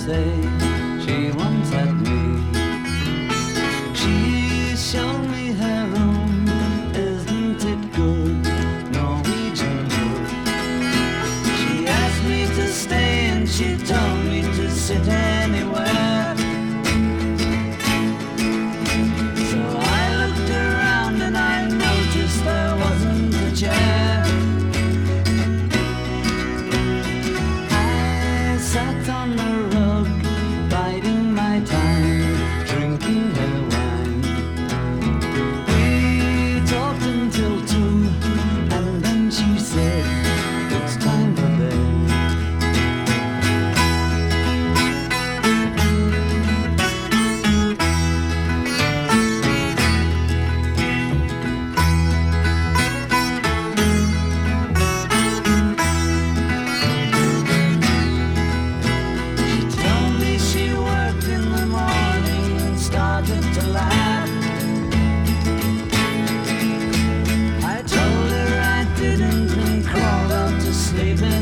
say she once had me. She showed me her room, isn't it good? Norwegian wood. She asked me to stay and she told me to sit anywhere. So I looked around and I noticed there wasn't a chair. I sat on the rug, biding my time, drinking her wine. We talked until 2, and then she said, it's time for bed. She told me she worked in the morning and started to laugh. I told her I didn't and crawled out to sleep in